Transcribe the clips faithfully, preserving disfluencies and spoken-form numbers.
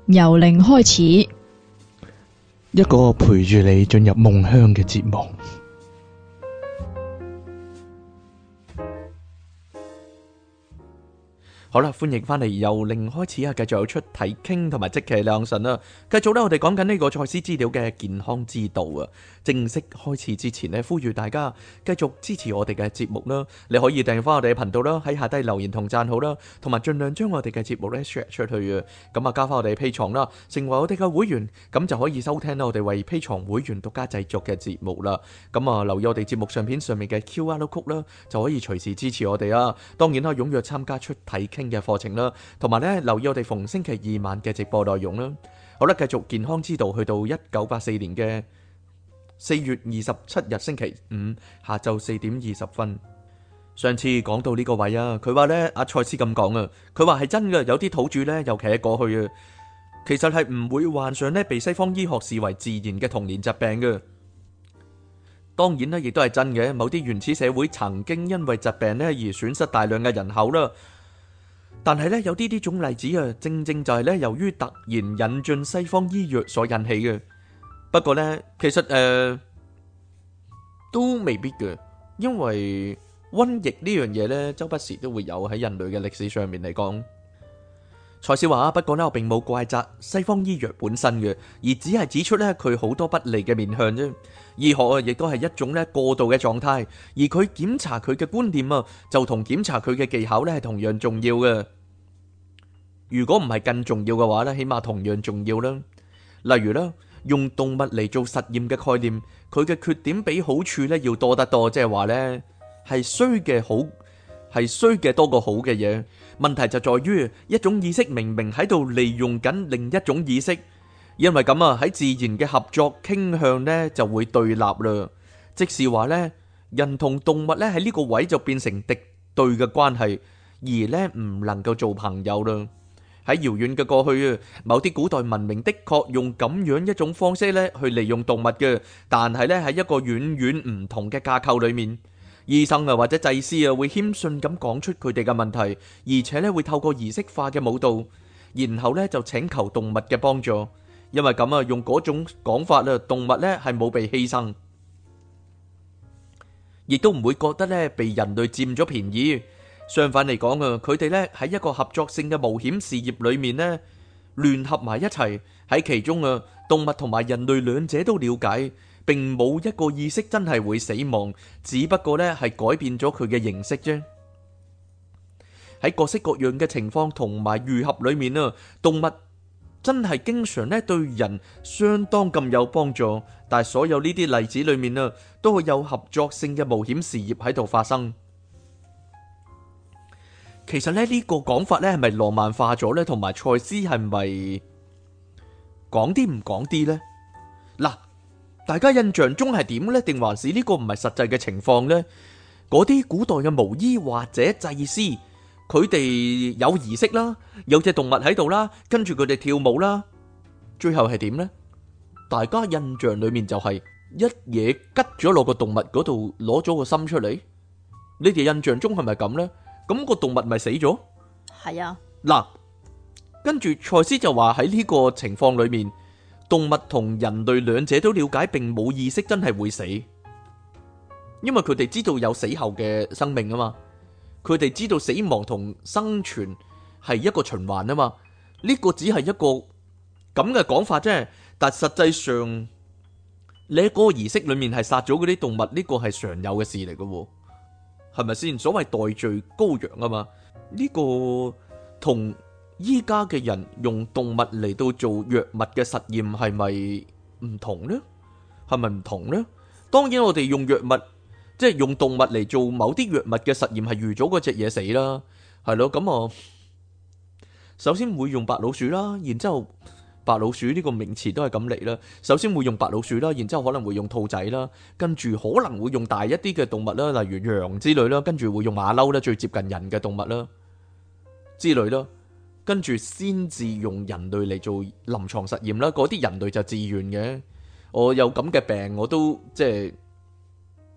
由零開始， 一個陪住你進入夢鄉嘅節目。好啦，歡迎翻嚟由零開始啊！繼續有出體傾同埋即期兩神啦。繼續咧，我哋講緊呢個賽斯資料嘅健康之道啊。正式開始之前呢，呼籲大家繼續支持我哋嘅節目啦。你可以訂翻我哋嘅頻道啦，喺下低留言同讚好啦，同埋盡量將我哋嘅節目咧 share 出去啊。咁啊，加翻我哋 Patreon啦，成為我哋嘅會員，咁就可以收聽我哋為 Patreon 會員獨家製作嘅節目啦。咁啊，留意我哋節目上片上面嘅 Q R code 啦，就可以隨時支持我哋啊。當然啦，踴躍參加出體傾嘅課程啦，同埋咧留意我哋逢星期二晚嘅直播內容啦。好啦，繼續健康之道，去到一九八四年嘅四月二十七日星期五下晝四點二十分。上次講到呢個位啊，佢話咧阿賽斯咁講啊，佢話係真嘅，有啲土著咧尤其係過去啊，其實係唔會患上咧被西方醫學視為自然嘅童年疾病嘅。當然咧，亦都係真嘅，某啲原始社會曾經因為疾病咧而損失大量嘅人口啦。但係咧，有啲呢種例子啊，正正就係咧由於突然引進西方醫藥所引起嘅。不過咧，其實誒、呃、都未必嘅，因為瘟疫呢樣嘢咧，周不時都會有喺人類嘅歷史上面嚟講。賽斯話，不過咧，我並冇怪責西方醫藥本身嘅，而只係指出咧佢好多不利嘅面向啫。醫學啊，亦都係一種咧過渡嘅狀態，而佢檢查佢嘅觀念啊，就同檢查佢嘅技巧咧係同樣重要嘅。如果唔係更重要嘅話咧，起碼同樣重要啦。例如啦，用動物嚟做實驗嘅概念，佢嘅缺點比好處咧要多得多，即係話咧係衰嘅好，係衰嘅多過好嘅嘢。問題就在於一種意識明明喺度利用緊另一種意識。因為咁啊，喺自然嘅合作傾向呢就會對立啦。即是話呢，人同動物呢喺呢個位就變成敵對嘅關係，而呢唔能夠做朋友啦。喺遙遠嘅過去啊，某啲古代文明的確用咁樣一種方式呢去利用動物嘅，但係呢喺一個遠遠唔同嘅架構裏面，醫生啊或者祭司啊會謙遜咁講出佢哋嘅問題，而且呢會透過儀式化嘅舞蹈，然後呢就請求動物嘅幫助。因為咁啊，用嗰種講法啊，動物咧係冇被犧牲，亦都唔會覺得咧被人類佔咗便宜。相反嚟講啊，佢哋咧喺一個合作性嘅冒險事業裏面咧聯合埋一齊，喺其中啊，動物同埋人類兩者都了解，並冇一個意識真係會死亡，只不過咧係改變咗佢嘅形式啫。喺各式各樣嘅情況同埋愈合裏面啊，動物真係經常咧對人相當咁有幫助，但係所有呢啲例子裏面啊，都會有合作性嘅冒險事業喺度發生。其實咧呢個講法咧係咪浪漫化咗咧？同埋賽斯係咪講啲唔講啲呢？嗱，大家印象中係點呢？定還是呢個唔係實際嘅情況呢？嗰啲古代嘅巫醫或者祭司，佢哋有儀式啦，有隻動物喺度啦，跟住佢哋跳舞啦，最後係點呢？大家印象裏面就係一嘢拮咗落個動物嗰度，攞咗個心出嚟。你哋印象中係咪咁呢？咁個動物咪死咗？ 係啊。 嗱，跟住賽斯就話喺呢個情況裏面，動物同人類兩者都了解，並冇意識真係會死，因為佢哋知道有死後嘅生命啊嘛。佢哋知道死亡同生存係一個循環啊嘛，呢個只係一個咁嘅講法啫。但實際上，你喺嗰個儀式裏面係殺咗嗰啲動物，呢個係常有嘅事嚟嘅，係咪先？所謂代罪羔羊啊嘛，呢個同依家嘅人用動物嚟到做藥物嘅實驗係咪唔同呢？係咪唔同呢？當然我哋用藥物。即係用動物嚟做某啲藥物嘅實驗，係預咗嗰隻嘢死啦，係咯。咁我首先會用白老鼠啦，然之後白老鼠呢個名詞都係咁嚟啦。首先會用白老鼠啦，然之後可能會用兔仔啦，跟住可能會用大一啲嘅動物啦，例如羊之類啦，跟住會用馬騮啦，最接近人嘅動物啦之類啦，跟住先至用人類嚟做臨床實驗啦。嗰啲人類就自願嘅，我有咁嘅病我都即係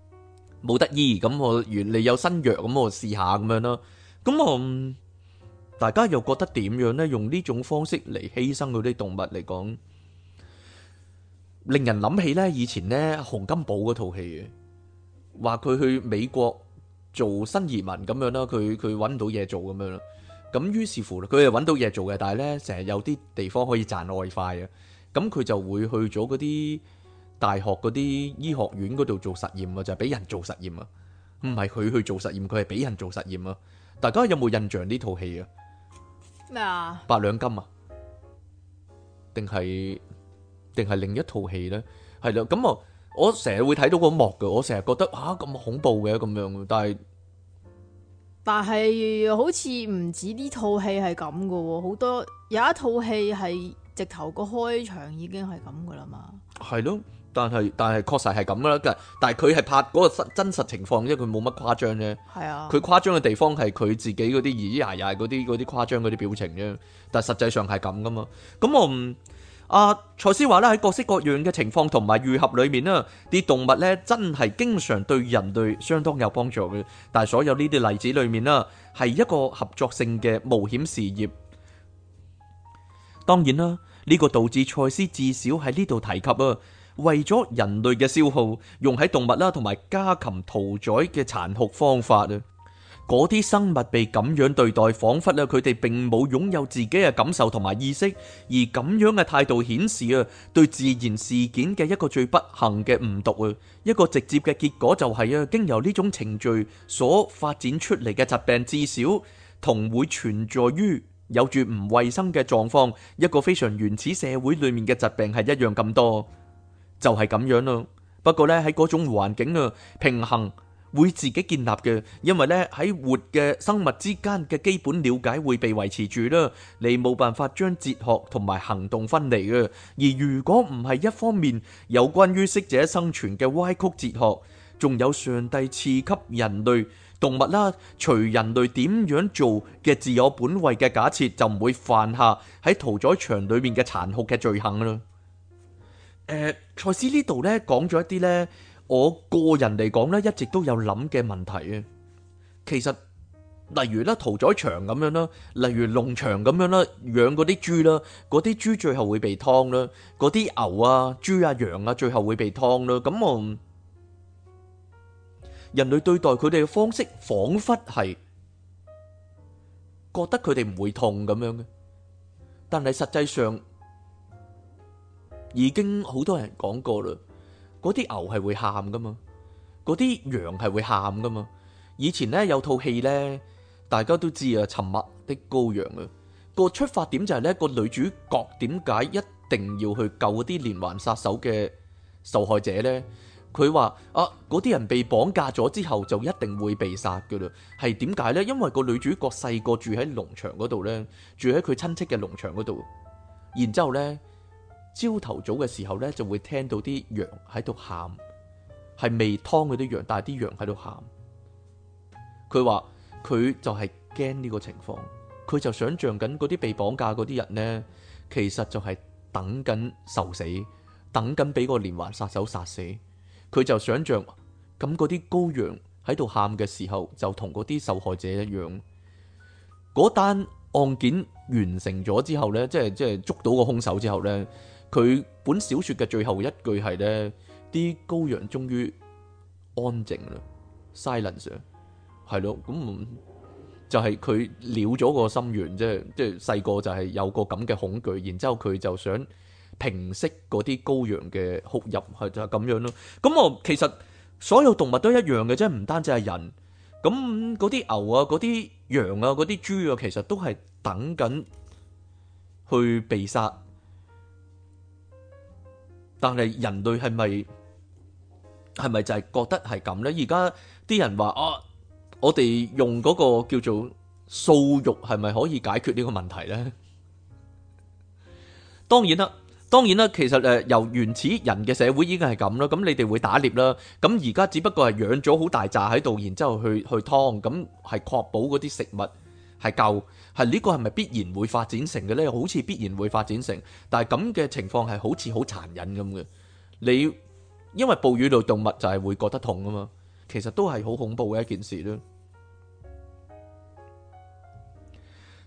冇得醫，咁我原嚟有新藥，咁我試下咁樣咯。咁我大家又覺得點樣呢？用呢種方式嚟犧牲嗰啲動物嚟講，令人諗起呢以前呢洪金寶嗰套戲嘅，話佢去美國做新移民咁樣啦，佢佢揾唔到嘢做咁樣啦，咁於是乎佢係揾到嘢做嘅，但係呢成日有啲地方可以賺外快啊，咁佢就會去咗嗰啲大學嗰啲醫學院嗰度做實驗啊，就係俾人做實驗啊，唔係佢去做實驗，佢係俾人做實驗啊。大家有冇印象呢套戲啊？ 咩啊？ 八兩金啊？定係定係另一套戲咧？係啦，咁我我成日會睇到嗰幕嘅，我成日覺得吓咁恐怖嘅咁樣，但係但係好似唔止呢套戲係咁噶喎，好多有一套戲係直頭個開場已經係咁噶啦嘛。 係咯，但係但係確實係咁啦，但係佢係拍嗰個真實情況，因為佢冇乜誇張啫。 係啊， 佢誇張嘅地方係佢自己嗰啲咿咿呀呀嗰啲嗰啲誇張嗰啲表情啫，但係實際上係咁噶嘛。咁我唔阿賽斯話咧，喺各式各樣嘅情況同埋愈合裏面啦，啲動物咧真係經常對人類相當有幫助嘅。但係所有呢啲例子裏面啦，係一個合作性嘅冒險事業。當然啦，呢個導致賽斯至少喺呢度提及啊，為咗人類嘅消耗，用喺動物啦同埋家禽屠宰嘅殘酷方法啊。嗰啲生物被咁樣對待，仿佛咧佢哋並冇擁有自己嘅感受同埋意識，而咁樣嘅態度顯示啊，對自然事件嘅一個最不幸嘅誤讀啊，一個直接嘅結果就係啊，經由呢種程序所發展出嚟嘅疾病，至少同會存在於有住唔衛生嘅狀況，一個非常原始社會裏面嘅疾病係一樣咁多，就係咁樣咯。不過呢，喺嗰種環境啊，平衡會自己建立嘅，因為咧喺活嘅生物之間嘅基本了解會被維持住啦，你冇辦法將哲學同埋行動分離嘅。而如果唔係一方面有關於適者生存嘅歪曲哲學，仲有上帝賜給人類動物啦，隨人類點樣做嘅自我本位嘅假設，就唔會犯下喺屠宰場裏面嘅殘酷嘅罪行啦。誒，賽斯呢度咧講咗一啲咧，我個人嚟講咧，一直都有諗嘅問題啊。其實，例如咧屠宰場咁樣啦，例如農場咁樣啦，養嗰啲豬啦，嗰啲豬最後會被劏啦，嗰啲牛啊、豬啊、羊啊，最後會被劏啦。咁我人類對待佢哋嘅方式，仿佛係覺得佢哋唔會痛咁樣嘅，但係實際上已經好多人講過啦。嗰啲牛係會喊噶嘛，嗰啲羊係會喊噶嘛。以前咧有套戲咧，大家都知啊，沉默的羔羊啊。個出發點就係咧，個女主角點解一定要去救嗰啲連環殺手嘅受害者咧？佢話啊，嗰啲人被綁架咗之後就一定會被殺噶啦。係點解咧？因為個女主角細個住喺農場嗰度咧，住喺佢親戚嘅農場嗰度，然之後咧。朝頭早嘅時候咧，就會聽到啲羊喺度喊，係未劏嗰啲羊，但係啲羊喺度喊。佢話佢就係驚呢個情況，佢就想象緊嗰啲被綁架嗰啲人呢，其實就係等緊受死，等緊俾個連環殺手殺死。佢就想象咁嗰啲羔羊喺度喊嘅時候，就同嗰啲受害者一樣。嗰單案件完成咗之後呢，即係即係捉到個兇手之後呢。佢本小說嘅最後一句係呢：啲羔羊終於安靜啦 ，silence 係咯，咁就係佢了咗個心願，即係即係細個就係有個咁嘅恐懼，然之後佢就想平息嗰啲羔羊嘅哭泣，係就係咁樣咯。咁我其實所有動物都一樣嘅，即係唔單止係人，咁嗰啲牛啊、嗰啲羊啊、嗰啲豬啊，其實都係等緊去被殺。但係人類係咪係咪就係覺得係咁呢？而家啲人話啊，我哋用嗰個叫做素肉係咪可以解決呢個問題呢？當然啦，當然啦，其實誒由原始人嘅社會已經係咁啦。咁你哋會打獵啦，咁而家只不過係養咗好大扎喺度，然之後去去劏，咁係確保嗰啲食物係夠。係呢個係咪必然會發展成嘅呢？好似必然會發展成，但係咁嘅情況係好似好殘忍咁嘅。你因為哺乳類動物就係會覺得痛啊嘛，其實都係好恐怖嘅一件事咯。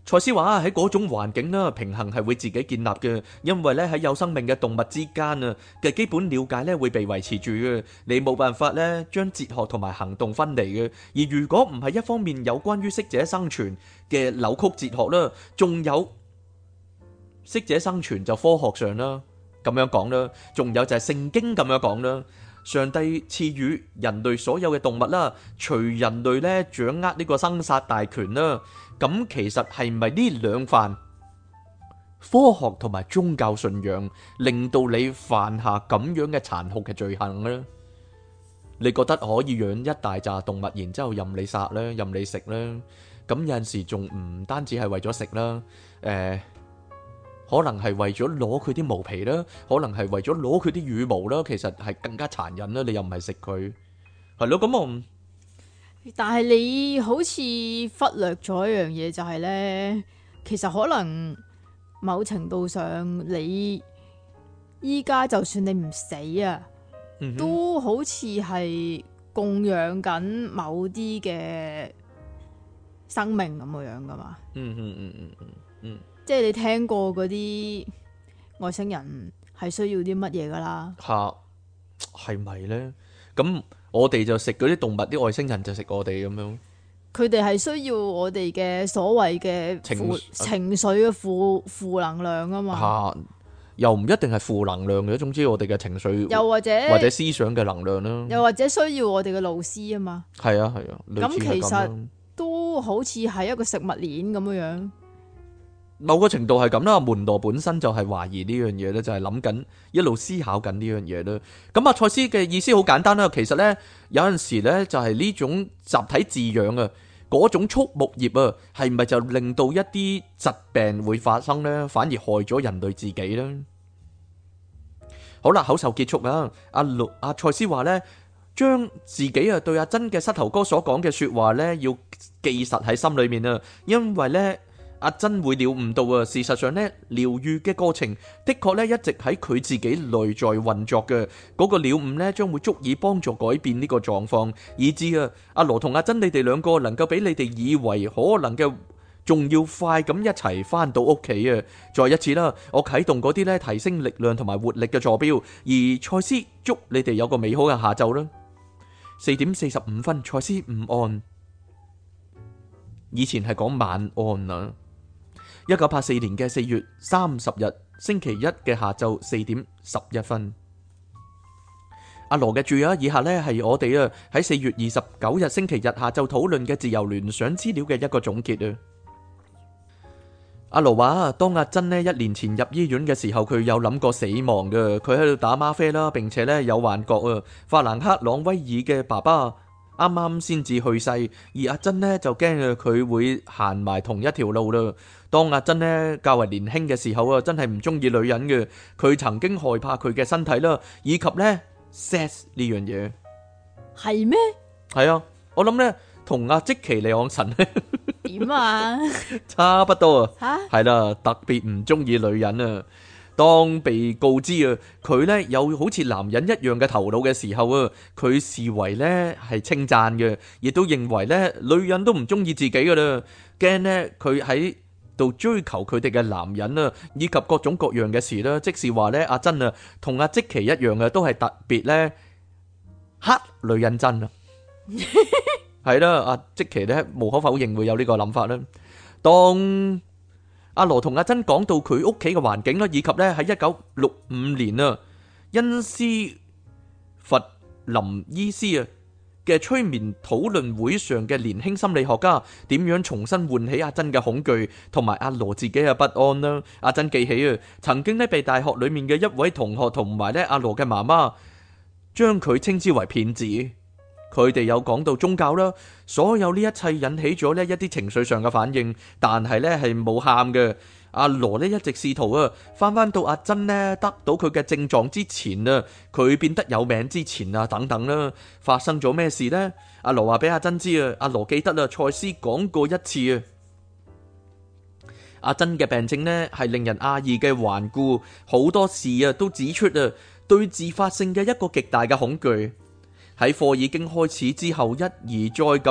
賽斯話喺嗰種環境啦，平衡係會自己建立嘅，因為咧喺有生命嘅動物之間啊嘅基本了解咧會被維持住嘅，你冇辦法咧將哲學同埋行動分離嘅。而如果唔係一方面有關於適者生存嘅扭曲哲學啦，仲有適者生存就科學上啦咁樣講啦，仲有就係聖經咁樣講啦。上帝賜予人類所有嘅動物啦，隨人類咧掌握呢個生殺大權啦。咁其實係咪呢兩範科學同埋宗教信仰令到你犯下咁樣嘅殘酷嘅罪行呢？你覺得可以養一大紮動物，然之後任你殺咧，任你食咧？咁有陣時仲唔單止係為咗食啦，誒，可能係為咗攞佢啲毛皮啦，可能係為咗攞佢啲羽毛啦，其實係更加殘忍啦。你又唔係食佢，係咯？咁我。 但係你好似忽略咗一樣嘢，就係咧，其實可能某程度上，你依家就算你唔死啊， 嗯哼， 都好似係供養緊某啲嘅生命咁嘅樣噶嘛。 嗯嗯嗯嗯嗯嗯， 即係你聽過嗰啲外星人係需要啲乜嘢噶啦？ 吓，係咪咧？咁。我哋就食嗰啲動物，啲外星人就食我哋咁樣。 佢哋係需要我哋嘅所謂嘅負情緒嘅負負能量啊嘛。 吓，又唔一定係負能量嘅，總之我哋嘅情緒， 又或者或者思想嘅能量啦。 又或者需要我哋嘅老師啊嘛。 係啊係啊， 咁其實都好似係一個食物鏈咁樣樣。 某個程度係咁啦，門羅本身就係懷疑呢樣嘢咧，就係諗緊一路思考緊呢樣嘢啦。咁啊，賽斯嘅意思好簡單啦，其實咧有陣時咧就係呢種集體飼養啊，嗰種畜牧業啊，係咪就令到一啲疾病會發生咧，反而害咗人類自己咧？好啦，口授結束啊，阿陸阿賽斯話咧，將自己啊對阿珍嘅膝頭哥所講嘅說話咧，要記實喺心裏面啊，因為咧。阿珍會了悟到啊，事實上咧，療愈嘅過程的確咧一直喺佢自己內在運作嘅，嗰個了悟咧將會足以幫助改變呢個狀況，以致啊阿羅同阿珍你哋兩個能夠比你哋以為可能嘅仲要快咁一齊翻到屋企啊！再一次啦，我啟動嗰啲咧提升力量同埋活力嘅坐標，而賽斯祝你哋有個美好嘅下晝啦。四點四十五分，賽斯午安，以前係講晚安啊。一九八四年嘅四月三十日星期一嘅下晝四點十一分，阿羅嘅注啊，以下呢係我哋啊喺四月二十九日星期日下晝討論嘅自由聯想資料嘅一個總結啊。阿羅話，當阿珍呢一年前入醫院嘅時候，佢有諗過死亡嘅，佢喺度打嗎啡啦，並且呢有幻覺啊。法蘭克朗威爾嘅爸爸啱啱先至去世，而阿珍呢就驚啊佢會行埋同一條路啦。當阿珍呢較為年輕嘅時候啊，真係唔中意女人嘅，佢曾經害怕佢嘅身體啦，以及呢 sex 呢樣嘢。 係咩？ 係啊，我諗呢同阿積奇利昂神咧點啊？ 差不多啊， 吓係啦，特別唔中意女人啊。當被告知啊，佢呢有好似男人一樣嘅頭腦嘅時候啊，佢視為呢係稱讚嘅，亦都認為呢女人都唔中意自己噶啦，驚呢佢喺度追求佢哋嘅男人啊，以及各種各樣嘅事啦。即是話呢，阿珍啊，同阿積奇一樣啊，都係特別呢黑女人憎啊。係啦，阿積奇呢無可否認會有呢個諗法啦。當阿羅同阿珍講到佢屋企嘅環境啦，以及呢喺一九六五年啊，恩斯佛林醫師啊嘅催眠討論會上嘅年輕心理學家點樣重新喚起阿珍嘅恐懼同埋阿羅自己嘅不安啦。阿珍記起啊，曾經呢被大學裏面嘅一位同學同埋呢阿羅嘅媽媽將佢稱之為騙子。佢哋有講到宗教啦，所有呢一切引起咗呢一啲情緒上嘅反應，但係呢係冇喊嘅。阿羅呢一直試圖啊，翻翻到阿珍呢得到佢嘅症狀之前啊，佢變得有名之前啊，等等啦，發生咗咩事呢？阿羅話俾阿珍知啊，阿羅記得啦，賽斯講過一次啊，阿珍嘅病症呢係令人訝異嘅頑固，好多事啊都指出啊，對自發性嘅一個極大嘅恐懼。喺課已經開始之後，一而再咁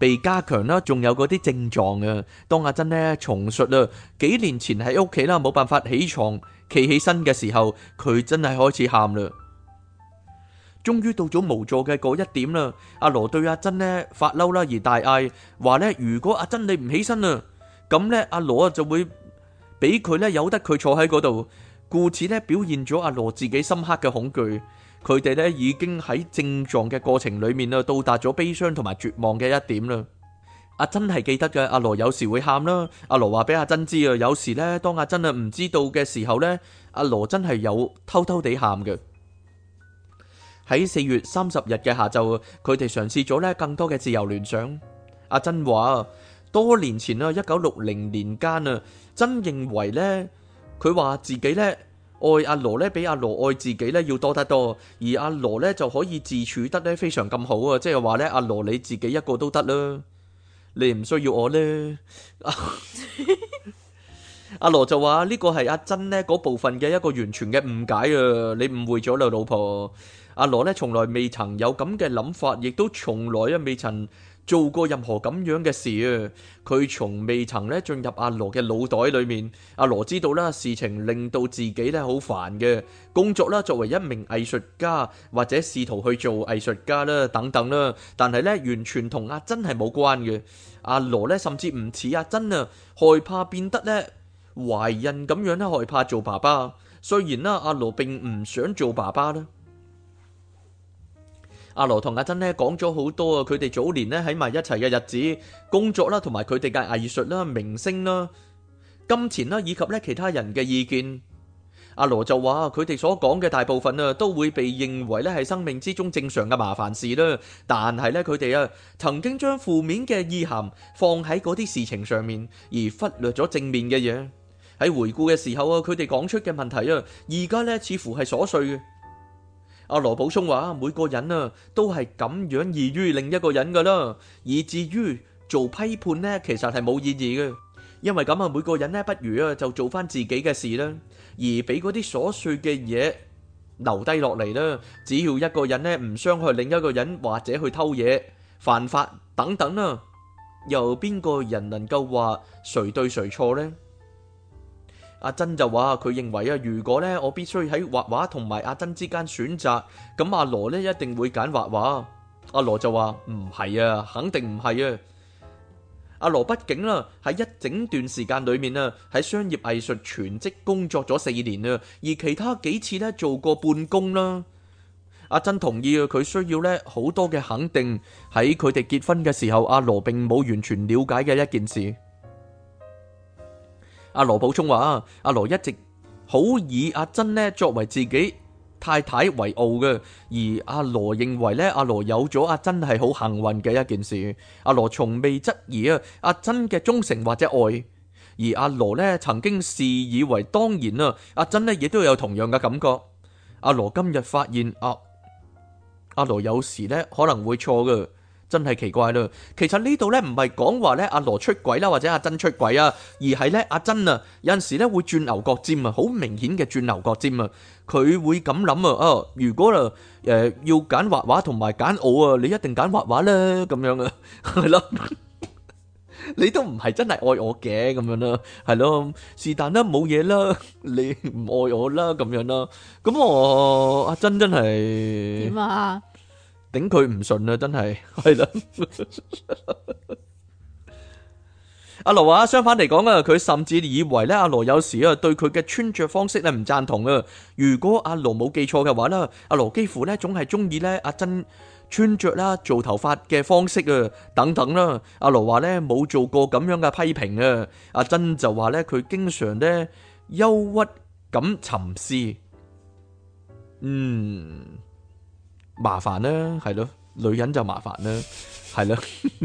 被加強啦，仲有嗰啲症狀啊。當阿珍呢重述啊幾年前喺屋企啦冇辦法起床企起身嘅時候，佢真係開始喊啦。終於到咗無助嘅嗰一點啦，阿羅對阿珍呢發嬲啦，而大嗌話呢：如果阿珍你唔起身啊，咁呢阿羅就會俾佢呢由得佢坐喺嗰度。故此呢表現咗阿羅自己深刻嘅恐懼。佢哋呢已經喺症狀嘅過程裏面啊，到達咗悲傷同埋絕望嘅一點啦。阿珍係記得嘅，阿羅有時會喊啦。阿羅話俾阿珍知啊，有時呢當阿珍啊唔知道嘅時候呢，阿羅真係有偷偷地喊嘅。喺四月三十日嘅下晝，佢哋嘗試咗呢更多嘅自由聯想。阿珍話多年前啊，一九六零年間啊，珍認為呢，佢話自己呢。愛阿羅咧，比阿羅愛自己咧要多得多，而阿羅咧就可以自處得咧非常咁好啊！即係話咧，阿羅你自己一個都得啦，你唔需要我咧。阿羅就話呢個係阿珍呢嗰部分嘅一個完全嘅誤解啊！你誤會咗啦，老婆。阿羅咧從來未曾有咁嘅諗法，亦都從來啊未曾做過任何咁樣嘅事啊！佢從未曾咧進入阿羅嘅腦袋裏面。阿羅知道啦，事情令到自己咧好煩嘅工作啦，作為一名藝術家或者試圖去做藝術家啦等等啦，但係咧完全同阿珍係冇關嘅。阿羅咧甚至唔似阿珍啊，害怕變得咧懷孕咁樣咧，害怕做爸爸。雖然啦，阿羅並唔想做爸爸啦。阿羅同阿珍咧講咗好多啊，佢哋早年咧喺埋一齊嘅日子、工作啦，同埋佢哋嘅藝術啦、明星啦、金錢啦，以及咧其他人嘅意見。阿羅就話佢哋所講嘅大部分啊，都會被認為咧係生命之中正常嘅麻煩事啦。但係咧佢哋啊，曾經將負面嘅意涵放喺嗰啲事情上面，而忽略咗正面嘅嘢。喺回顧嘅時候啊，佢哋講出嘅問題啊，而家咧似乎係瑣碎嘅。阿羅補充話：每個人啊都係咁樣異於另一個人噶啦，以至於做批判呢，其實係冇意義嘅。因為咁啊，每個人呢，不如啊就做翻自己嘅事啦，而俾嗰啲瑣碎嘅嘢留低落嚟啦。只要一個人呢唔傷害另一個人，或者去偷嘢、犯法等等啦，又邊個人能夠話誰對誰錯呢？阿珍就話佢認為啊，如果咧我必須喺畫畫同埋阿珍之間選擇，咁阿羅咧一定會揀畫畫。阿羅就話唔係啊，肯定唔係啊。阿羅畢竟啦喺一整段時間裏面啊，喺商業藝術全職工作咗四年啊，而其他幾次咧做過半工啦。阿珍同意啊，佢需要咧好多嘅肯定。喺佢哋結婚嘅時候，阿羅並冇完全了解嘅一件事。阿羅補充話：阿羅一直好以阿珍呢作為自己太太為傲嘅，而阿羅認為呢，阿羅有咗阿珍係好幸運嘅一件事。阿羅從未質疑啊阿珍嘅忠誠或者愛，而阿羅呢曾經視以為當然啊，阿珍呢亦都有同樣嘅感覺。阿羅今日發現啊，阿羅有時呢可能會錯嘅。真係奇怪啦，其實呢度咧唔係講話咧阿羅出軌啦，或者阿珍出軌啊，而係咧阿珍啊有陣時咧會轉牛角尖啊，好明顯嘅轉牛角尖啊，佢會咁諗啊，啊如果啊誒要揀畫畫同埋揀我啊，你一定揀畫畫啦，咁樣啊，係咯，你都唔係真係愛我嘅咁樣啦，係咯，是但啦，冇嘢啦，你唔愛我啦咁樣啦，咁我阿珍真係點啊？ 頂佢唔順啊！真係係啦。阿羅話相反嚟講啊，佢甚至以為咧，阿羅有時啊對佢嘅穿着方式咧唔贊同啊。如果阿羅冇記錯嘅話啦，阿羅幾乎咧總係中意咧阿珍穿着啦、做頭髮嘅方式啊等等啦。阿羅話咧冇做過咁樣嘅批評啊。阿珍就話咧佢經常咧憂鬱咁沉思，嗯。麻煩啦，係咯，女人就麻煩啦，係咯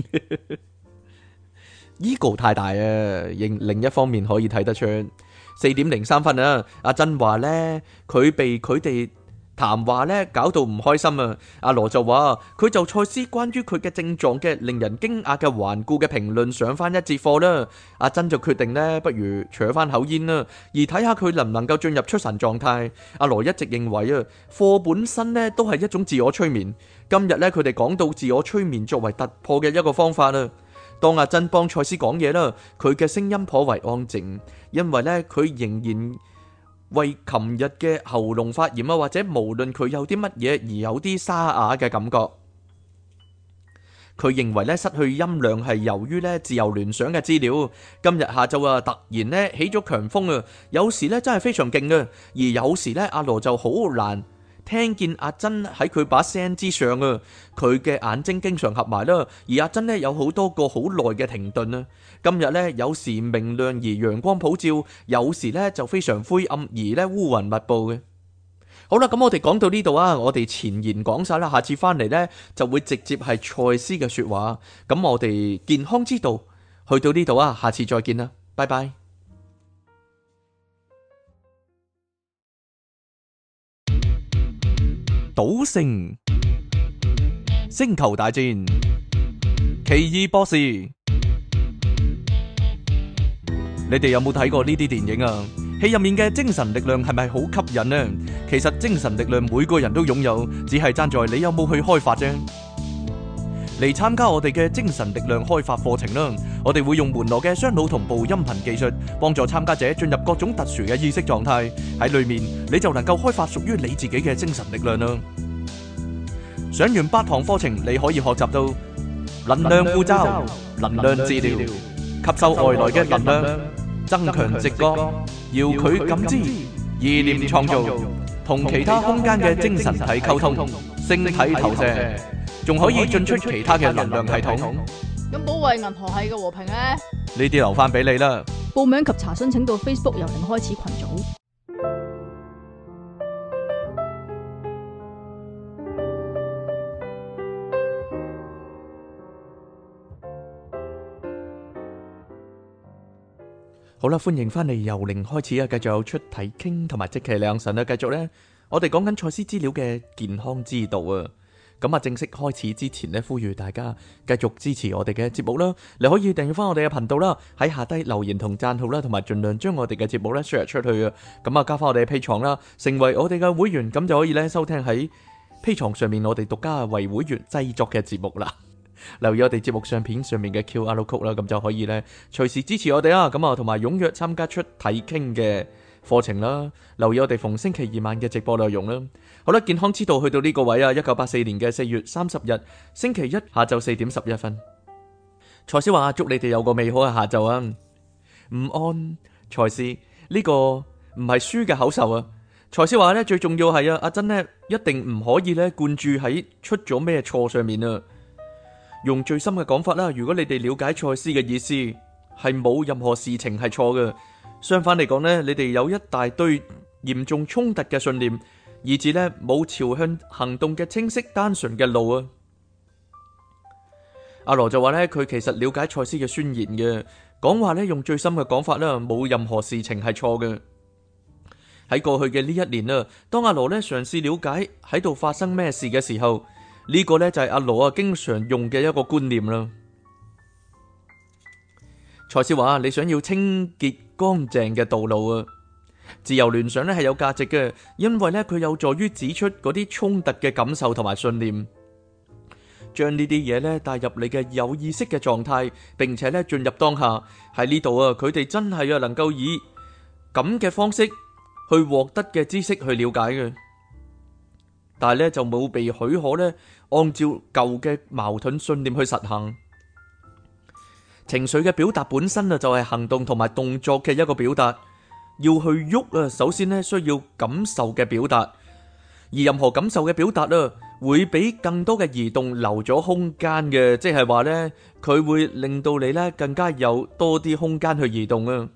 ，ego 太大啊。另另一方面可以睇得出，四點零三分啊。阿珍話咧，佢被佢哋談話咧搞到唔開心啊！阿羅就話佢就賽斯關於佢嘅症狀嘅令人驚訝嘅頑固嘅評論上翻一節課啦。阿珍就決定呢，不如扯翻口煙啦，而睇下佢能唔能夠進入出神狀態。阿羅一直認為啊，課本身呢都係一種自我催眠。今日呢，佢哋講到自我催眠作為突破嘅一個方法啦。當阿珍幫賽斯講嘢啦，佢嘅聲音頗為安靜，因為呢，佢仍然為琴日嘅喉嚨發炎啊，或者無論佢有啲乜嘢而有啲沙啞嘅感覺。佢認為咧失去音量係由於咧自由聯想嘅資料。今日下晝啊，突然咧起咗強風啊，有時咧真係非常勁啊，而有時咧阿羅就好難聽見阿珍喺佢把聲之上啊。佢嘅眼睛經常合埋啦，而阿珍咧有好多個好耐嘅停頓啊。今日咧有時明亮而陽光普照，有時咧就非常灰暗而咧烏雲密布嘅。好啦，咁我哋講到呢度啊，我哋前言講晒啦，下次翻嚟呢，就會直接係賽斯嘅說話。咁我哋健康之道去到呢度啊，下次再見啦，拜拜。賭聖、星球大戰、奇異博士，你哋有冇睇過呢啲電影啊？戲入面嘅精神力量係咪好吸引呢？其實精神力量每個人都擁有，只係爭在你有冇去開發啫。嚟參加我哋嘅精神力量開發課程啦！我哋會用門羅嘅雙腦同步音頻技術，幫助參加者進入各種特殊嘅意識狀態。喺裏面你就能夠開發屬於你自己嘅精神力量啦。上完八堂課程，你可以學習到能量護罩、能量治療、吸收外來嘅能量、增強直覺、遙距感知、意念創造、同其他空間嘅精神體溝通、星體投射，仲可以進出其他嘅能量系統。 咁保衛銀河系嘅和平咧？ 呢啲留翻俾你啦。 報名及查詢請到 Facebook 由零開始群組。 好啦，歡迎翻嚟由零開始啊！繼續有出體傾同埋即其兩神啊！繼續呢，我哋講緊賽斯資料嘅健康之道啊！咁啊，正式開始之前呢，呼籲大家繼續支持我哋嘅節目啦！你可以訂閱翻我哋嘅頻道啦，喺下低留言同讚好啦，同埋盡量將我哋嘅節目咧 share 出去啊！咁啊，加翻我哋嘅 Patreon啦，成為我哋嘅會員，咁就可以咧收聽喺 Patreon上面我哋獨家為會員製作嘅節目啦。留意我哋節目相片上面嘅 Q R code 啦，咁就可以咧隨時支持我哋啦。咁啊，同埋踴躍參加出體傾嘅課程啦。留意我哋逢星期二晚嘅直播內容啦。好啦，健康之道去到呢個位啊，一九八四年嘅四月三十日星期一下晝四點十一分。賽斯話：祝你哋有個美好嘅下晝啊！午安，賽斯，呢個唔係書嘅口授啊。賽斯話咧，最重要係啊，阿珍呢一定唔可以咧灌注喺出咗咩錯上面啊。用最深嘅講法啦，如果你哋了解賽斯嘅意思，係冇任何事情係錯嘅。相反嚟講呢，你哋有一大堆嚴重衝突嘅信念，以致呢冇朝向行動嘅清晰單純嘅路啊。阿羅就話呢，佢其實了解賽斯嘅宣言嘅，講話呢用最深嘅講法啦，冇任何事情係錯嘅。喺過去嘅呢一年啊，當阿羅呢嘗試了解喺度發生咩事嘅時候，呢個呢就係阿羅啊經常用嘅一個觀念啦。賽斯話：你想要清潔乾淨嘅道路啊，自由聯想呢係有價值嘅，因為呢佢有助於指出嗰啲衝突嘅感受同埋信念，將呢啲嘢呢帶入你嘅有意識嘅狀態，並且呢進入當下。喺呢度啊，佢哋真係啊能夠以咁嘅方式去獲得嘅知識去了解嘅，但係呢就冇被許可呢按照舊嘅矛盾信念去實行。情緒嘅表達本身啊，就係行動同埋動作嘅一個表達。要去喐啊，首先呢需要感受嘅表達，而任何感受嘅表達啊，會俾更多嘅移動留咗空間嘅，即係話呢，佢會令到你呢更加有多啲空間去移動啊。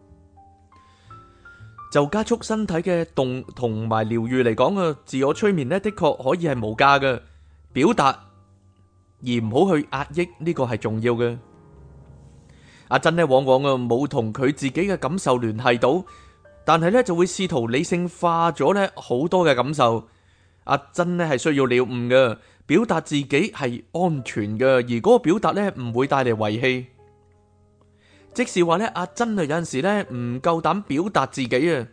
就加速身體嘅動同埋療愈嚟講啊，自我催眠呢的確可以係無價嘅表達，而唔好去壓抑，呢個係重要嘅。阿珍呢往往啊冇同佢自己嘅感受聯繫到，但係呢就會試圖理性化咗呢好多嘅感受， 阿珍呢係需要了悟嘅，表達自己係安全嘅，而嗰個表達呢唔會帶嚟遺棄。即是話呢，阿珍啊有陣時呢唔夠膽表達自己啊，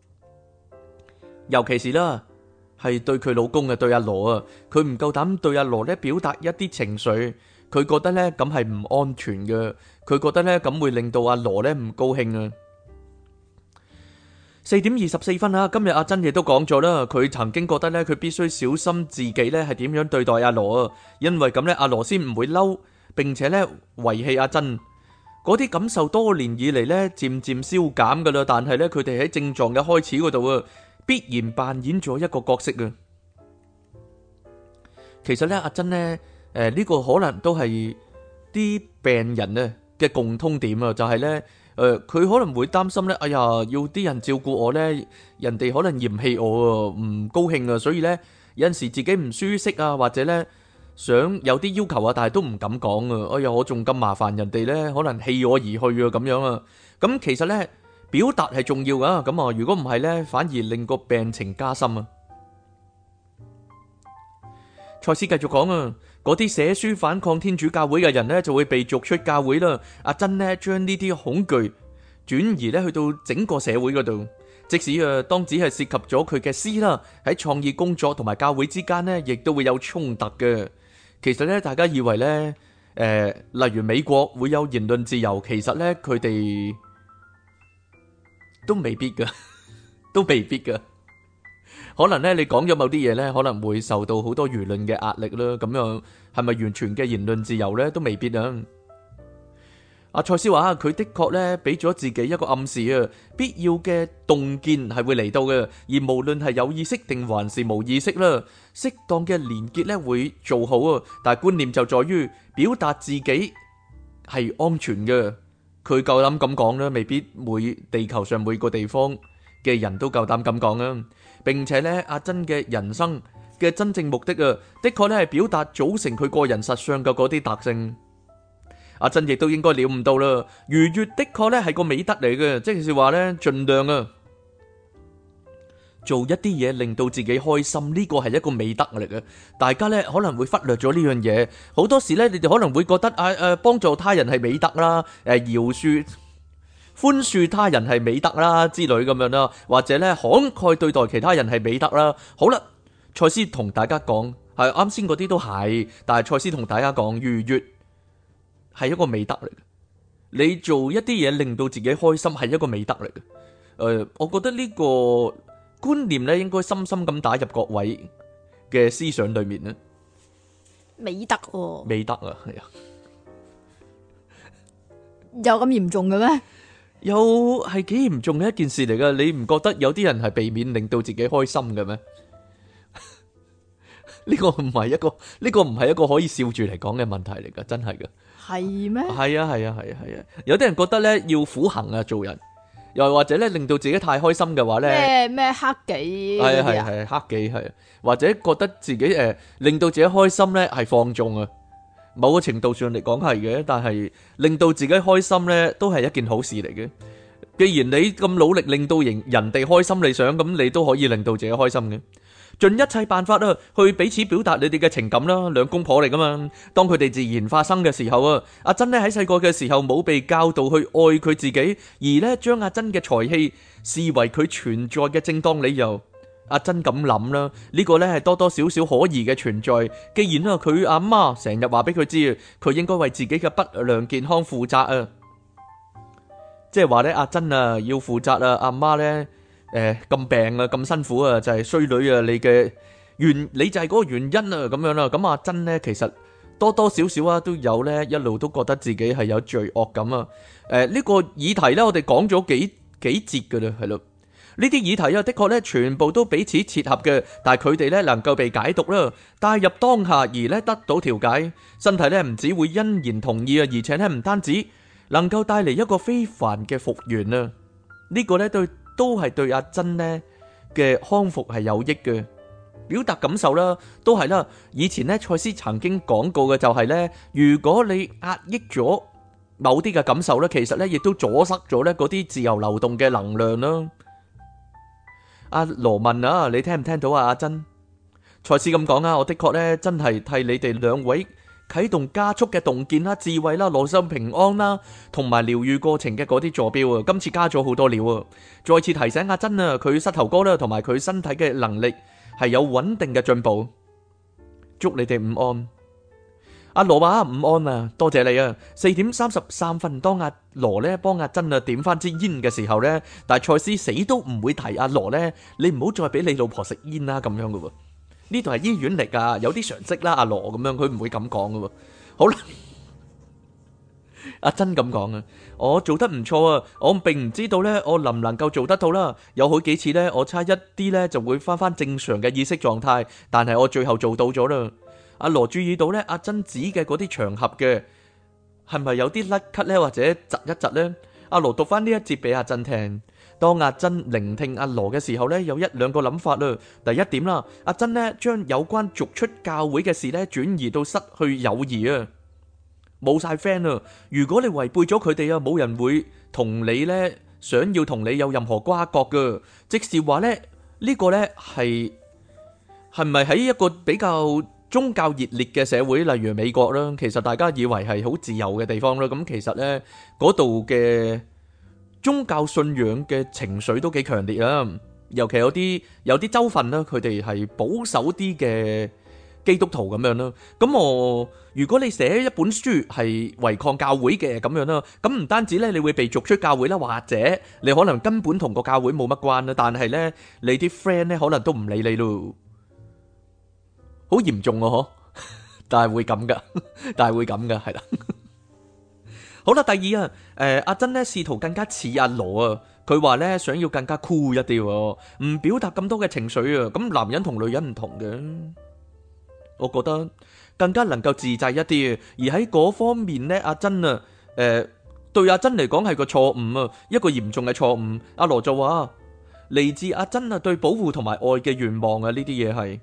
尤其是啦係對佢老公嘅，對阿羅啊，佢唔夠膽對阿羅呢表達一啲情緒，佢覺得呢咁係唔安全嘅，佢覺得呢咁會令到阿羅呢唔高興啊。四點二十四分啊！今日阿珍亦都講咗啦，佢曾經覺得咧，佢必須小心自己咧係點樣對待阿羅啊，因為咁咧阿羅先唔會嬲，並且咧遺棄阿珍。嗰啲感受多年以嚟咧漸漸消減噶啦，但係咧佢哋喺症狀嘅開始嗰度啊，必然扮演咗一個角色啊。其實咧阿珍咧，誒呢個可能都係啲病人啊嘅共通點啊，就係咧。誒，佢、呃、可能會擔心咧，哎呀，要啲人照顧我咧，人哋可能嫌棄我啊，唔高興啊，所以咧有陣時自己唔舒適啊，或者咧想有啲要求啊，但係都唔敢講啊，哎呀，我仲咁麻煩，人哋咧可能棄我而去啊，咁樣啊，咁其實咧表達係重要噶，咁啊，如果唔係咧，反而令個病情加深啊。賽斯繼續講啊，嗰啲寫書反抗天主教會嘅人呢，就會被逐出教會啦。阿珍呢，將呢啲恐懼轉移咧去到整個社會嗰度，即使啊當只係涉及咗佢嘅詩啦，喺創意工作同埋教會之間呢，亦都會有衝突嘅。其實咧，大家以為咧，誒、呃，例如美國會有言論自由，其實咧佢哋都未必噶，都未必噶。可能咧，你講咗某啲嘢咧，可能會受到好多輿論嘅壓力啦。咁樣係咪完全嘅言論自由咧？都未必啊。阿賽斯話佢的確咧俾咗自己一個暗示啊，必要嘅洞見係會嚟到嘅，而無論係有意識定還是無意識啦，適當嘅連結咧會做好啊。但係觀念就在於表達自己係安全嘅。佢夠膽咁講啦，未必每地球上每個地方嘅人都夠膽咁講啊。並且咧，阿珍嘅人生嘅真正目的啊，的確咧係表達組成佢個人實相嘅嗰啲特性。阿珍亦都應該了悟到啦，愉悅的確咧係個美德嚟嘅，即係話咧盡量啊做一啲嘢令到自己開心，呢個係一個美德嚟嘅。大家咧可能會忽略咗呢樣嘢，好多時咧你哋可能會覺得啊誒幫助他人係美德啦，誒饒恕。寬恕他人係美德啦之類咁樣啦，或者咧慷慨對待其他人係美德啦。好啦，賽斯同大家講，係啱先嗰啲都係，但係賽斯同大家講，愉悅係一個美德嚟嘅。你做一啲嘢令到自己開心係一個美德嚟嘅。誒、呃，我覺得呢個觀念咧應該深深咁打入各位嘅思想裏面咧。 美德喎， 美德啊，係啊， 有咁嚴重嘅咩？ 又係幾嚴重嘅一件事嚟噶，你唔覺得有啲人係避免令到自己開心嘅咩？呢個唔係一個呢個唔係一個可以笑住嚟講嘅問題嚟噶，真係噶。係咩？係啊係啊係啊係啊！有啲人覺得咧要苦行啊，做人，又或者咧令到自己太開心嘅話咧， 咩咩克己？ 係啊係啊係克己係，或者覺得自己誒令到自己開心咧係放縱啊。某個程度上嚟講係嘅，但係令到自己開心呢都係一件好事嚟嘅。既然你咁努力令到人人哋開心，你想咁你都可以令到自己開心嘅。盡一切辦法啊，去彼此表達你哋嘅情感啦。兩公婆嚟噶嘛，當佢哋自然發生嘅時候啊，阿珍呢喺細個嘅時候冇被教導去愛佢自己，而呢將阿珍嘅才氣視為佢存在嘅正當理由。阿珍咁諗啦，呢個呢係多多少少可疑嘅存在。既然啊，佢阿媽成日話俾佢知，佢應該為自己嘅不良健康負責啊，即係話呢，阿珍啊要負責啊，阿媽呢誒咁病啊咁辛苦啊，就係衰女啊，你嘅原你就係嗰個原因啊，咁樣啦。咁阿珍呢其實多多少少啊都有呢，一路都覺得自己係有罪惡感啊。誒呢個議題呢，我哋講咗幾幾節噶啦，係咯。呢啲議題啊，的確咧，全部都彼此切合嘅，但係佢哋咧能夠被解讀啦，帶入當下而咧得到調解，身體咧唔止會欣然同意啊，而且咧唔單止能夠帶嚟一個非凡嘅復原啊，呢個咧對都係對阿珍咧嘅康復係有益嘅，表達感受啦，都係啦。以前咧賽斯曾經講過嘅就係咧，如果你壓抑咗某啲嘅感受咧，其實咧亦都阻塞咗咧嗰啲自由流動嘅能量啦。阿羅問啊，你聽唔聽到啊？阿珍， 賽斯咁講啊，我的確咧真係替你哋兩位啟動加速嘅洞見啦、智慧啦、內心平安啦，同埋療愈過程嘅嗰啲坐標啊，今次加咗好多料啊！再次提醒阿珍啊，佢膝頭哥啦，同埋佢身體嘅能力係有穩定嘅進步。祝你哋午安。阿羅話午安啊，多謝你啊！四點三十三分，當阿羅咧幫阿珍啊點翻支煙嘅時候咧，但係賽斯死都唔會提阿羅咧，你唔好再俾你老婆食煙啦咁樣噶喎。呢度係醫院嚟噶，有啲常識啦，阿羅咁樣佢唔會咁講噶喎。好啦，阿珍咁講啊，我做得唔錯啊，我並唔知道咧，我能唔能夠做得到啦。有好幾次咧，我差一啲咧就會翻翻正常嘅意識狀態，但係我最後做到咗啦。阿羅注意到咧，阿珍指嘅嗰啲場合嘅係咪有啲甩咳咧，或者窒一窒咧？阿羅讀翻呢一節俾阿珍聽。當阿珍聆聽阿羅嘅時候咧，有一兩個諗法啦。第一點啦，阿珍咧將有關逐出教會嘅事咧轉移到失去友誼啊，冇晒 friend 啊。如果你違背咗佢哋啊，冇人會同你咧想要同你有任何瓜葛噶。即是話咧，呢個咧係係咪喺一個比較宗教熱烈嘅社會，例如美國啦，其實大家以為係好自由嘅地方啦，咁其實呢嗰度嘅宗教信仰嘅情緒都幾強烈啦，尤其有啲有啲州份啦，佢哋係保守啲嘅基督徒咁樣啦。咁我如果你寫一本書係違抗教會嘅咁樣啦，咁唔單止呢，你會被逐出教會啦，或者你可能根本同個教會冇乜關啦，但係呢，你啲 friend 呢可能都唔理你咯。好嚴重啊！嗬，但係會咁噶，但係會咁噶，係啦。好啦，第二啊，誒，阿珍咧試圖更加似阿羅啊，佢話咧想要更加酷一啲，唔表達咁多嘅情緒啊。咁男人同女人唔同嘅，我覺得更加能夠自制一啲。而喺嗰方面咧，阿珍啊，誒，對阿珍嚟講係個錯誤啊，一個嚴重嘅錯誤。阿羅就話嚟自阿珍啊對保護同埋愛嘅願望啊，呢啲嘢係。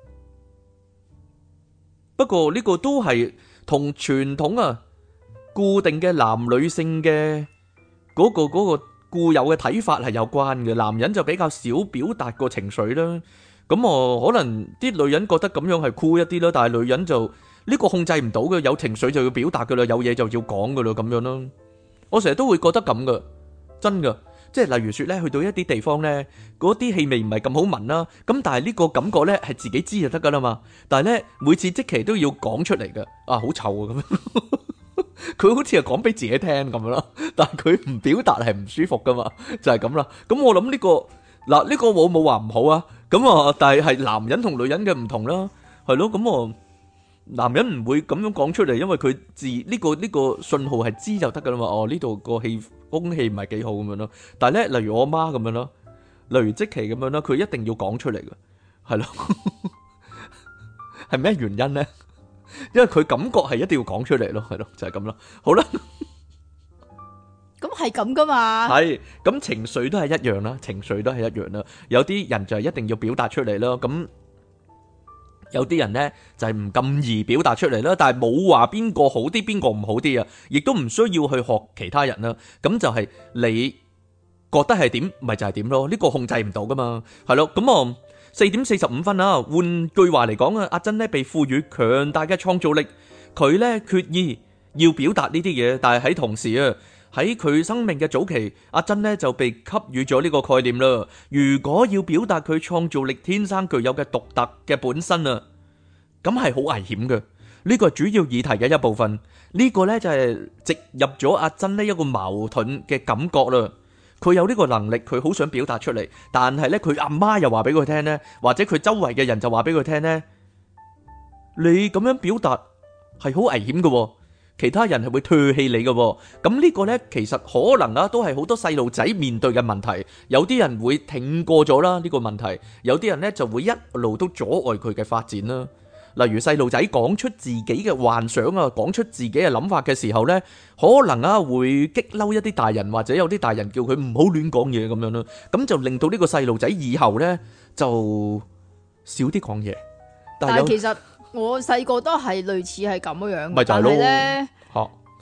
不過呢個都係同傳統啊固定嘅男女性嘅嗰個嗰個固有嘅睇法係有關嘅。男人就比較少表達個情緒啦。咁我可能啲女人覺得咁樣係酷一啲啦，但係女人就呢個控制唔到嘅，有情緒就要表達噶啦，有嘢就要講噶啦，咁樣咯。我成日都會覺得咁噶，真噶。即係例如說咧，去到一啲地方咧，嗰啲氣味唔係咁好聞啦，咁但係呢個感覺咧係自己知就得噶啦嘛。但係咧每次即期都要講出嚟噶，啊好臭啊咁樣，佢好似係講俾自己聽咁樣啦，但係佢唔表達係唔舒服噶嘛，就係咁啦。咁我諗呢個嗱呢個我冇話唔好啊，咁啊但係係男人同女人嘅唔同啦，係咯，咁我男人唔會咁樣講出嚟，因為佢自呢個呢個信號係知就得噶啦嘛。哦呢度個氣空氣唔係幾好咁樣咯，但係咧，例如我媽咁樣咯，例如即期咁樣咯，佢一定要講出嚟嘅，係咯，係咩原因咧？因為佢感覺係一定要講出嚟咯，係咯，就係咁咯。好啦， 咁係咁噶嘛？ 係，咁情緒都係一樣啦，情緒都係一樣啦。有啲人就係一定要表達出嚟咯，咁有啲人咧就係唔咁易表達出嚟啦，但係冇話邊個好啲，邊個唔好啲啊，亦都唔需要去學其他人啦。咁就係你覺得係點，咪就係點咯。呢個控制唔到噶嘛，係咯。咁啊，四點四十五分啊，換句話嚟講啊，阿珍咧被賦予強大嘅創造力，佢咧決意要表達呢啲嘢，但係喺同時啊，喺佢生命嘅早期，阿珍咧就被給予咗呢個概念啦。如果要表達佢創造力天生具有嘅獨特嘅本身啊，咁係好危險嘅。呢個係主要議題嘅一部分。呢個咧就係植入咗阿珍呢一個矛盾嘅感覺啦。佢有呢個能力，佢好想表達出嚟，但係咧佢阿媽又話俾佢聽咧，或者佢周圍嘅人就話俾佢聽咧，你咁樣表達係好危險嘅。其他人係會唾棄你嘅，咁呢個呢，其實可能啊，都係好多細路仔面對嘅問題。有啲人會挺過咗啦呢個問題，有啲人呢就會一路都阻礙佢嘅發展啦。例如細路仔講出自己嘅幻想啊，講出自己嘅諗法嘅時候呢，可能啊會激嬲一啲大人，或者有啲大人叫佢唔好亂講嘢咁樣啦，咁就令到呢個細路仔以後呢就少啲講嘢。但係其實。我細個都係類似係咁樣，但係咧，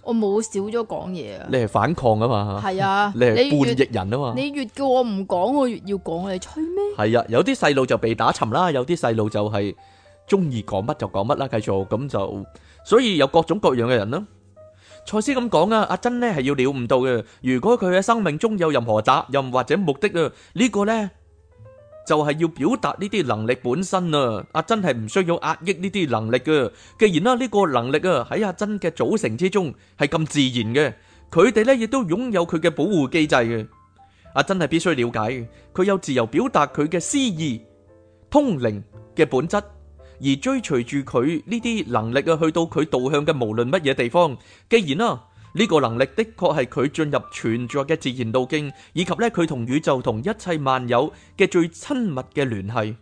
我冇少咗講嘢啊。 你係反抗啊嘛， 係啊， 你係越叛逆人啊嘛。 你越叫我唔講，我越要講，你吹咩？ 係啊，有啲細路就被打沉啦，有啲細路就係中意講乜就講乜啦，繼續咁就，所以有各種各樣嘅人啦。賽斯咁講啊，阿珍呢係要了悟到嘅，如果佢喺生命中有任何責任或者目的啊，呢個呢就係要表達呢啲能力本身啊。阿珍係唔需要壓抑呢啲能力嘅，既然啦呢個能力啊喺阿珍嘅組成之中係咁自然嘅，佢哋呢亦都擁有佢嘅保護機制嘅。阿珍係必須了解嘅，佢有自由表達佢嘅私意、通靈嘅本質。而追隨住佢呢啲能力啊，去到佢導向嘅無論乜嘢地方。既然啦，呢個能力的確係佢進入存在嘅自然路徑，以及咧佢同宇宙同一切萬有嘅最親密嘅聯繫。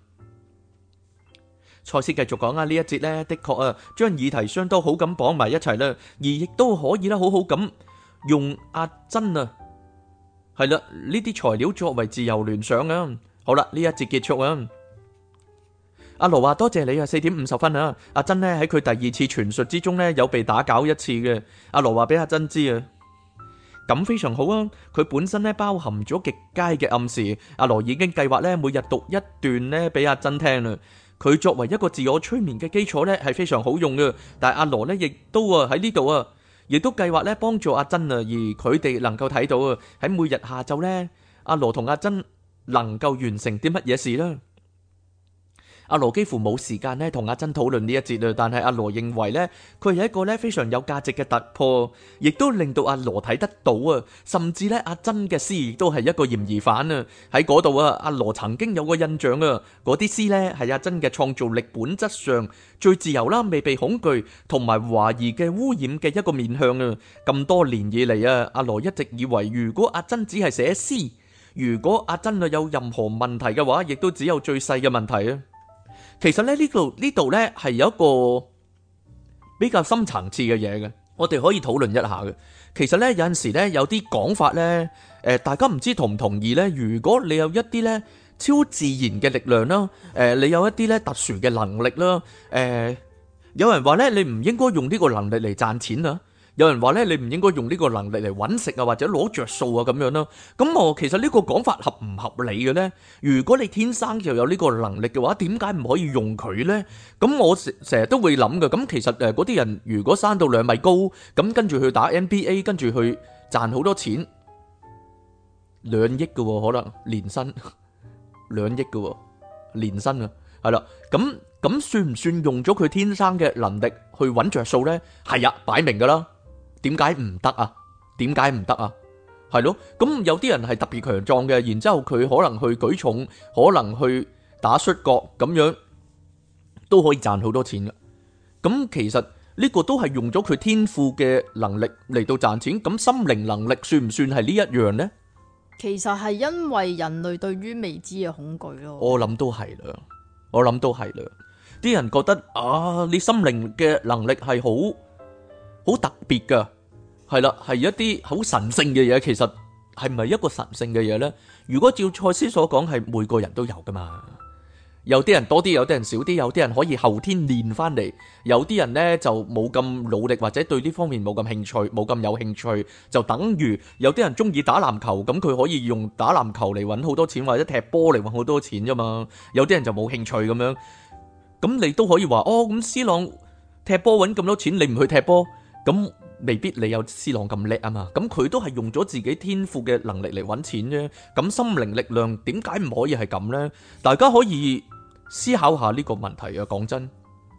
賽斯繼續講啊，呢一節呢，的確啊，將議題相當好咁綁埋一齊啦，而亦都可以啦，好好咁用阿珍啊，係啦，呢啲材料作為自由聯想啊。好啦，呢一節結束啊。阿羅話多謝你啊，四點五十分啊。阿珍呢喺佢第二次傳述之中呢，有被打攪一次嘅。阿羅話俾阿珍知啊，咁非常好啊。佢本身呢包含咗極佳嘅暗示。阿羅已經計劃呢每日讀一段呢俾阿珍聽啦。佢作為一個自我催眠嘅基礎呢係非常好用嘅。但係阿羅呢亦都啊喺呢度啊，亦都計劃呢幫助阿珍啊，而佢哋能夠睇到啊喺每日下晝呢，阿羅同阿珍能夠完成啲乜嘢事啦。阿羅幾乎冇時間咧同阿珍討論呢一節啊，但係阿羅認為咧，佢係一個咧非常有價值嘅突破，亦都令到阿羅睇得到啊，甚至咧阿珍嘅詩亦都係一個嫌疑犯啊。喺嗰度啊，阿羅曾經有個印象啊，嗰啲詩咧係阿珍嘅創造力本質上最自由啦，未被恐懼同埋懷疑嘅污染嘅一個面向啊。咁多年以嚟啊，阿羅一直以為如果阿珍只係寫詩，如果阿珍啊有任何問題嘅話，亦都只有最細嘅問題啊。其實咧呢度呢度咧係有一個比較深層次嘅嘢嘅，我哋可以討論一下嘅。其實咧有陣時咧有啲講法咧，誒大家唔知同唔同意咧？如果你有一啲咧超自然嘅力量啦，誒你有一啲咧特殊嘅能力啦，誒有人話咧你唔應該用呢個能力嚟賺錢啊。有人話咧，你唔應該用呢個能力嚟揾食啊，或者攞着數啊咁樣咯。咁我其實呢個講法合唔合理嘅呢？如果你天生就有呢個能力嘅話，點解唔可以用佢呢？咁我成成日都會諗嘅。咁其實誒嗰啲人如果生到兩米高，咁跟住去打 N B A，跟住去賺好多錢，兩億嘅喎，可能年薪兩億嘅喎，年薪啊，係啦。咁咁算唔算用咗佢天生嘅能力去揾着數呢？係啊，擺明㗎啦。點解唔得啊？點解唔得啊？係咯，咁有啲人係特別強壯嘅，然之後佢可能去舉重，可能去打摔角，咁樣都可以賺好多錢嘅。咁其實呢個都係用咗佢天賦嘅能力嚟到賺錢。咁心靈能力算唔算係呢一樣呢？ 其實係因為人類對於未知嘅恐懼咯。 我諗都係啦，我諗都係啦。啲人覺得啊，你心靈嘅能力係好。好特別噶，係啦，係一啲好神聖嘅嘢。其實係唔係一個神聖嘅嘢呢？如果照賽斯所講，係每個人都有噶嘛。有啲人多啲，有啲人少啲，有啲人可以後天練翻嚟，有啲人呢就冇咁努力，或者對呢方面冇咁興趣，冇咁有興趣，就等於有啲人中意打籃球，咁佢可以用打籃球嚟搵好多錢，或者踢波嚟搵好多錢啫嘛。有啲人就冇興趣咁樣，咁你都可以話哦，咁 C 朗踢波搵咁多錢，你唔去踢波？咁未必你有 C 朗咁叻啊嘛，咁佢都係用咗自己天賦嘅能力嚟揾錢啫。咁心靈力量點解唔可以係咁呢？大家可以思考下呢個問題啊。講真，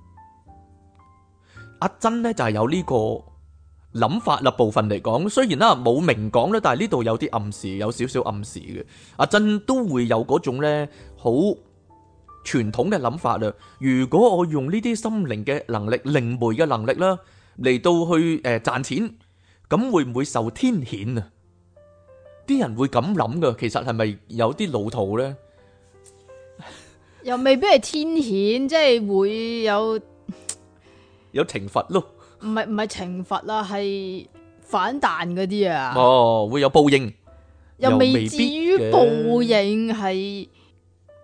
阿珍呢就係有呢個諗法啦。部分嚟講，雖然啦冇明講咧，但係呢度有啲暗示，有少少暗示嘅。阿珍都會有嗰種呢好傳統嘅諗法啦。如果我用呢啲心靈嘅能力、靈媒嘅能力啦，嚟到去誒賺錢，咁會唔會受天譴啊？啲人會咁諗噶，其實係咪有啲老土咧？ 又未必係天譴，即係會有有懲罰咯。 唔係唔係懲罰啦，係反彈嗰啲啊。 哦，會有報應， 又未至於報應，係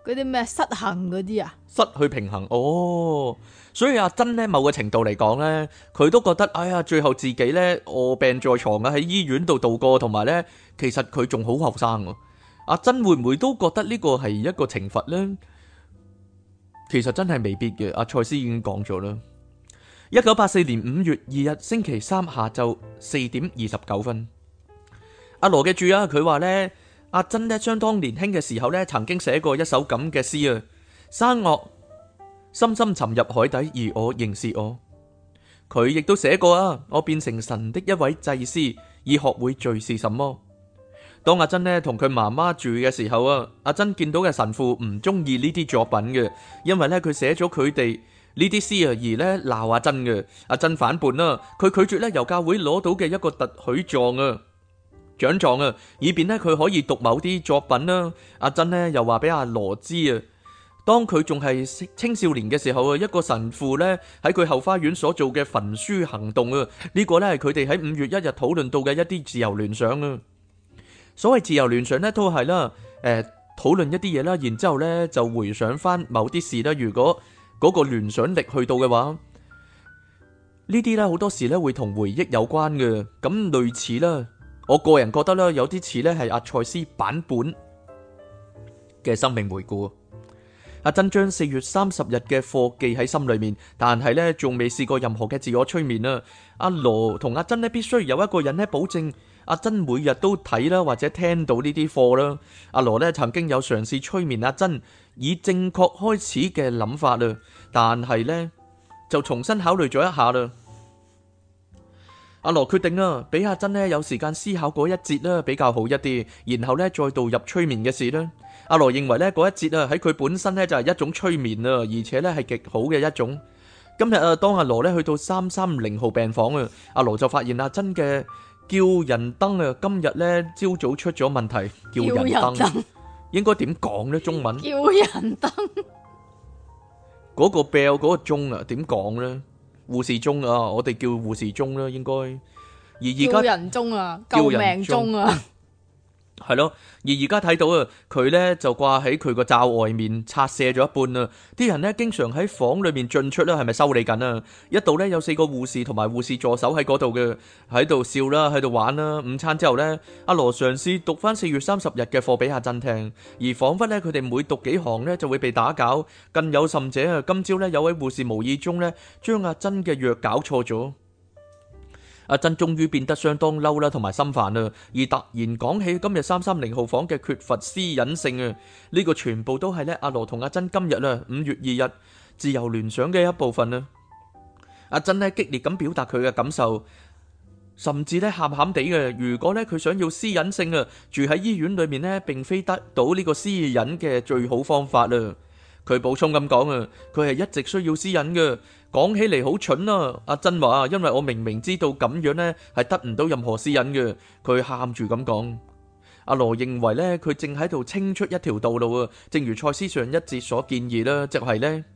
嗰啲咩失衡嗰啲啊？ 失去平衡哦，所以阿珍呢，某個程度嚟講呢，佢都覺得，哎呀，最後自己呢，臥病在床啊，喺醫院度度過，同埋呢，其實佢仲好後生喎。阿珍會唔會都覺得呢個係一個懲罰呢？其實真係未必嘅。阿賽斯已經講咗啦。一九八四年五月二日星期三下晝四點二十九分，阿羅嘅注啊，佢話呢，阿珍呢，相當年輕嘅時候呢，曾經寫過一首咁嘅詩啊。山岳深深沉入海底，而我仍是我。佢亦都寫過啊，我變成神的一位祭司，以學會罪是什麼。當阿珍呢同佢媽媽住嘅時候啊，阿珍見到嘅神父唔中意呢啲作品嘅，因為呢，佢寫咗佢哋呢啲詩啊，而呢鬧阿珍嘅。阿珍反叛啦，佢拒絕呢由教會攞到嘅一個特許狀啊獎狀啊，以便呢佢可以讀某啲作品啦。阿珍呢又話俾阿羅知啊。當佢仲係青少年嘅時候啊，一個神父呢喺佢後花園所做嘅焚書行動啊，呢個呢係佢哋喺五月一日討論到嘅一啲自由聯想啊。所謂自由聯想呢，都係啦，誒討論一啲嘢啦，然之後呢就回想翻某啲事啦。如果嗰個聯想力去到嘅話，呢啲呢好多時呢會同回憶有關嘅。咁類似啦，我個人覺得啦，有啲似呢係阿賽斯版本嘅生命回顧。阿珍將四月三十日嘅課記喺心裏面，但係呢仲未試過任何嘅自我催眠啊。阿羅同阿珍呢必須有一個人呢保證阿珍每日都睇啦或者聽到呢啲課啦。阿羅呢曾經有嘗試催眠阿珍以正確開始嘅諗法啦，但係呢就重新考慮咗一下啦。阿羅決定啊，俾阿珍呢有時間思考嗰一節啦，比較好一啲，然後呢再度入催眠嘅事啦。阿羅認為呢嗰一節啊喺佢本身呢就係一種催眠啊，而且呢係極好嘅一種。今日啊，當阿羅呢去到三三零號病房啊，阿羅就發現阿珍嘅叫人燈啊，今日呢朝早出咗問題。叫人燈應該點講呢？中文叫人燈嗰個 bell 嗰個鐘啊，點講呢？護士鐘啊，我哋叫護士鐘啦，應該。而而家叫人鐘啊，救命鐘啊。 係咯，而而家睇到啊，佢呢就掛喺佢個罩外面拆卸咗一半啊！啲人呢經常喺房裏面進出啦，係咪修理緊啊？一度呢有四個護士同埋護士助手喺嗰度嘅，喺度笑啦，喺度玩啦。午餐之後呢，阿羅嘗試讀翻四月三十日嘅課俾阿珍聽，而仿佛呢，佢哋每讀幾行呢就會被打攪。更有甚者啊，今朝呢有位護士無意中呢將阿珍嘅藥搞錯咗。阿珍終於變得相當嬲啦，同埋心煩啦，而突然講起今日三三零號房嘅缺乏私隱性啊！呢個全部都係咧阿羅同阿珍今日啊五月二日自由聯想嘅一部分啊！阿珍咧激烈咁表達佢嘅感受，甚至咧喊喊地嘅。如果咧佢想要私隱性啊，住喺醫院裏面咧，並非得到呢個私隱嘅最好方法啦。佢補充咁講啊，佢係一直需要私隱嘅。講起嚟好蠢啊！阿珍話，因為我明明知道咁樣呢係得唔到任何私隱嘅。佢喊住咁講。阿羅認為呢，佢正喺度清出一條道路啊，正如賽斯上一節所建議啦，即係呢，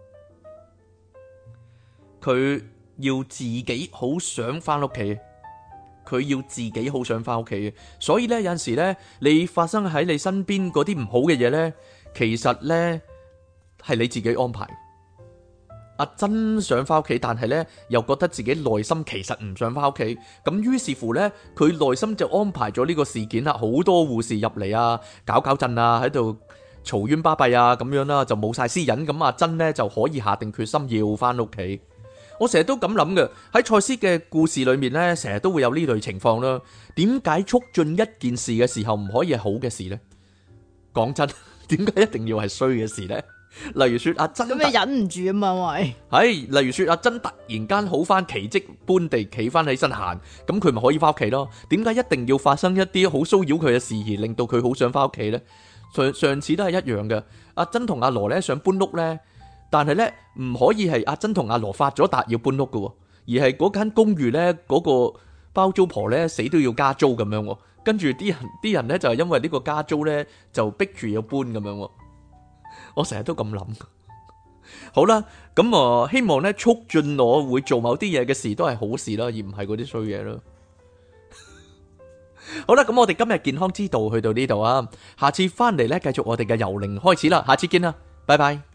佢要自己好想翻屋企，佢要自己好想翻屋企。所以呢，有陣時呢，你發生喺你身邊嗰啲唔好嘅嘢呢，其實呢係你自己安排。阿珍想翻屋企，但係咧又覺得自己內心其實唔想翻屋企，咁於是乎咧，佢內心就安排咗呢個事件啦。好多護士入嚟啊，搞搞震啊，喺度嘈冤巴閉啊，咁樣啦，就冇晒私隱。咁阿珍咧就可以下定決心要翻屋企。我成日都咁諗嘅，喺賽斯嘅故事裏面咧，成日都會有呢類情況啦。點解促進一件事嘅時候唔可以係好嘅事咧？講真，點解一定要係衰嘅事咧？例如說阿珍咁你忍唔住啊嘛，喂， 係例如說阿珍突然間好翻，奇蹟般地企翻起身行，咁佢咪可以翻屋企咯？點解一定要發生一啲好騷擾佢嘅事而令到佢好想翻屋企呢？上上次都係一樣嘅，阿珍同阿羅咧想搬屋呢，但係呢唔可以係阿珍同阿羅發咗達要搬屋嘅，而係嗰間公寓呢，嗰個包租婆呢死都要加租咁樣，跟住啲人啲人呢就係因為呢個加租呢，就逼住要搬咁樣。我成日都咁諗，好啦，咁啊，希望咧促進我會做某啲嘢嘅事都係好事啦，而唔係嗰啲衰嘢啦。 好啦，咁我哋今日健康之道去到呢度啊，下次翻嚟咧繼續我哋嘅由零開始啦，下次見啦，拜拜。